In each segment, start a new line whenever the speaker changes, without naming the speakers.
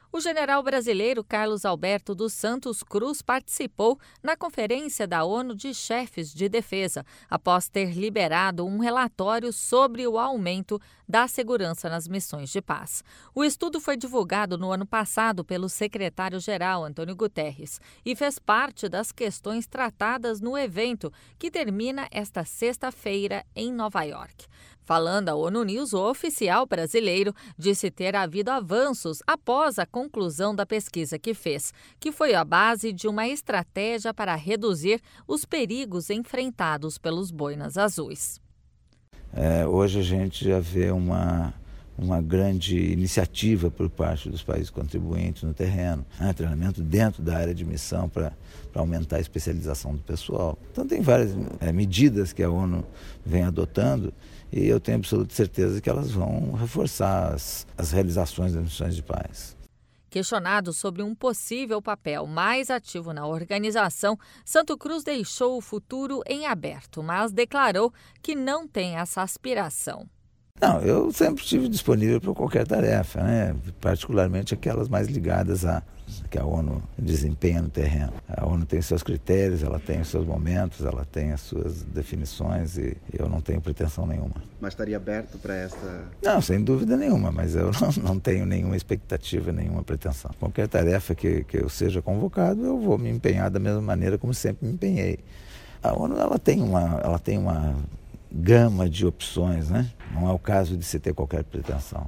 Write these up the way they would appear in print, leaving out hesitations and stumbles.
O general brasileiro Carlos Alberto dos Santos Cruz participou na Conferência da ONU de Chefes de Defesa, após ter liberado um relatório sobre o aumento da segurança nas missões de paz. O estudo foi divulgado no ano passado pelo secretário-geral Antônio Guterres e fez parte das questões tratadas no evento, que termina esta sexta-feira em Nova York. Falando à ONU News, o oficial brasileiro disse ter havido avanços após a conclusão da pesquisa que fez, que foi a base de uma estratégia para reduzir os perigos enfrentados pelos boinas azuis.
Hoje a gente já vê uma grande iniciativa por parte dos países contribuintes no terreno, treinamento dentro da área de missão para aumentar a especialização do pessoal. Então tem várias medidas que a ONU vem adotando e eu tenho absoluta certeza que elas vão reforçar as realizações das missões de paz.
Questionado sobre um possível papel mais ativo na organização, Santos Cruz deixou o futuro em aberto, mas declarou que não tem essa aspiração.
Não, eu sempre estive disponível para qualquer tarefa, particularmente aquelas mais ligadas que a ONU desempenha no terreno. A ONU tem seus critérios, ela tem os seus momentos, ela tem as suas definições e eu não tenho pretensão nenhuma.
Mas estaria aberto para essa...
Não, sem dúvida nenhuma, mas eu não tenho nenhuma expectativa, nenhuma pretensão. Qualquer tarefa que eu seja convocado, eu vou me empenhar da mesma maneira como sempre me empenhei. A ONU ela tem uma gama de opções, Não é o caso de se ter qualquer pretensão.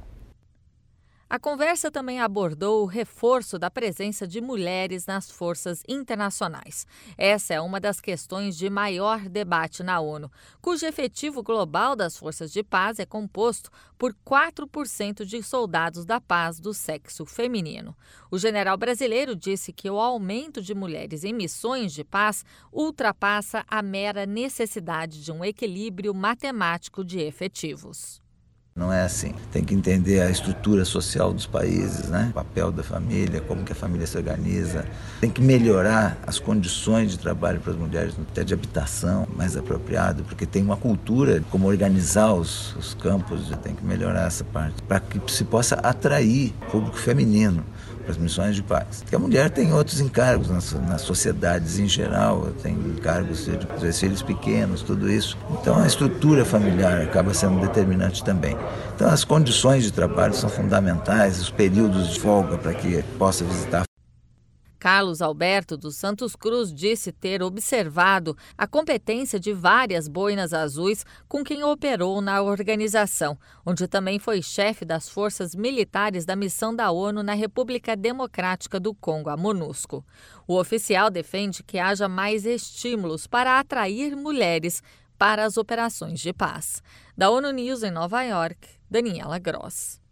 A conversa também abordou o reforço da presença de mulheres nas forças internacionais. Essa é uma das questões de maior debate na ONU, cujo efetivo global das forças de paz é composto por 4% de soldados da paz do sexo feminino. O general brasileiro disse que o aumento de mulheres em missões de paz ultrapassa a mera necessidade de um equilíbrio matemático de efetivos.
Não é assim. Tem que entender a estrutura social dos países, o papel da família, como que a família se organiza. Tem que melhorar as condições de trabalho para as mulheres, até de habitação mais apropriado, porque tem uma cultura de como organizar os campos, tem que melhorar essa parte, para que se possa atrair público feminino para as missões de paz. Porque a mulher tem outros encargos nas sociedades em geral, tem encargos de filhos pequenos, tudo isso. Então a estrutura familiar acaba sendo determinante também. Então as condições de trabalho são fundamentais, os períodos de folga para que possa visitar.
Carlos Alberto dos Santos Cruz disse ter observado a competência de várias boinas azuis com quem operou na organização, onde também foi chefe das forças militares da missão da ONU na República Democrática do Congo, a MONUSCO. O oficial defende que haja mais estímulos para atrair mulheres para as operações de paz. Da ONU News em Nova York, Daniela Gross.